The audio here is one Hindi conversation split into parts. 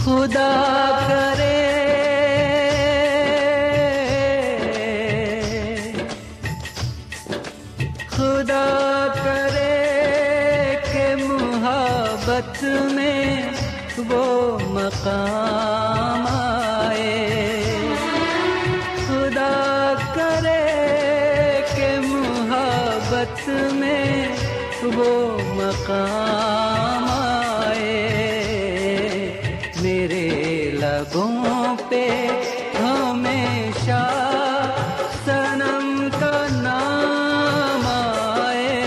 खुदा करे खुदा करे कि मोहब्बत में वो मकाम आए। खुदा करे कि मोहब्बत में वो मकाम आए। मेरे लबों पे हमेशा सनम का नाम आए।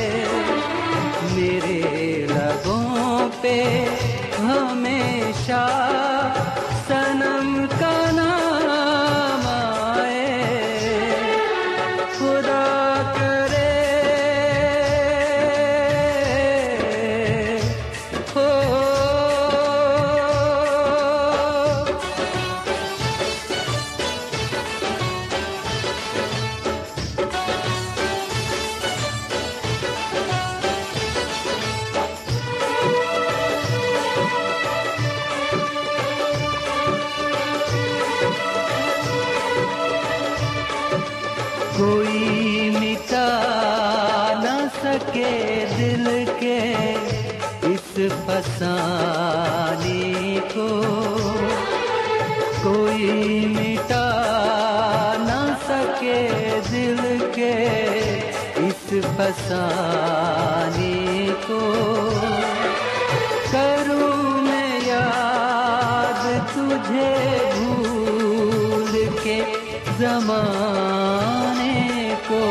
मेरे लबों पे हमेशा सनम का नाम आए। खुदा करे हो कोई मिटा न सके दिल के इस फसाने को। कोई मिटा न सके दिल के इस फसाने को। करूँ मैं याद तुझे भूल के ज़माने को।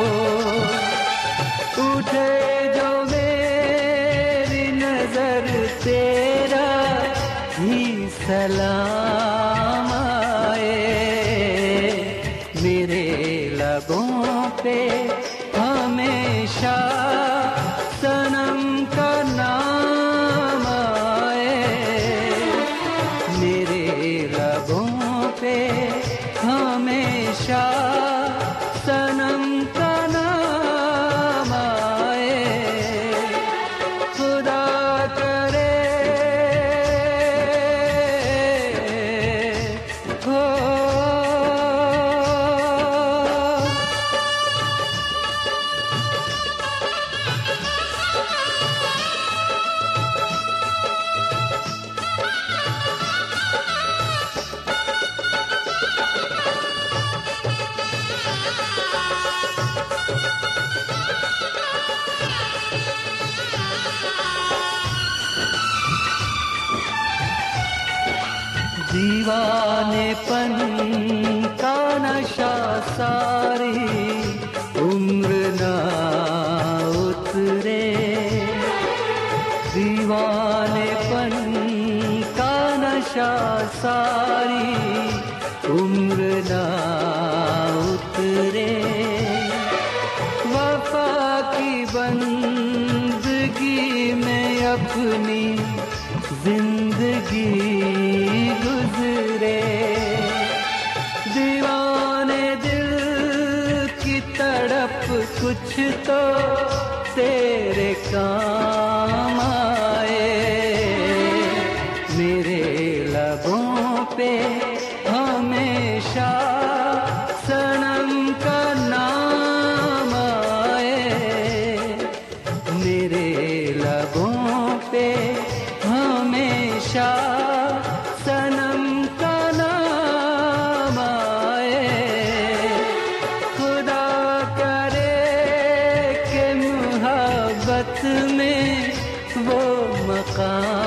उठे जो मेरी नजर तेरा ही सलाम आए। मेरे लबों पे हमेशा सनम का नाम आए। मेरे लबों पे हमेशा सनम का नाम आए। खुदा करे हो दीवानेपन का नशा सारी उम्र ना उतरे। दीवानेपन का नशा सारी उम्र ना उतरे। वफा की बंदगी में अपनी जिंदगी गुजरे। दीवाने दिल की तड़प कुछ तो तेरे काम आए। मेरे लबों पे हमेशा सनम का नाम आए। मेरे लबों पे हमेशा सनम का नाम आए। खुदा करे कि मोहब्बत में वो मकाम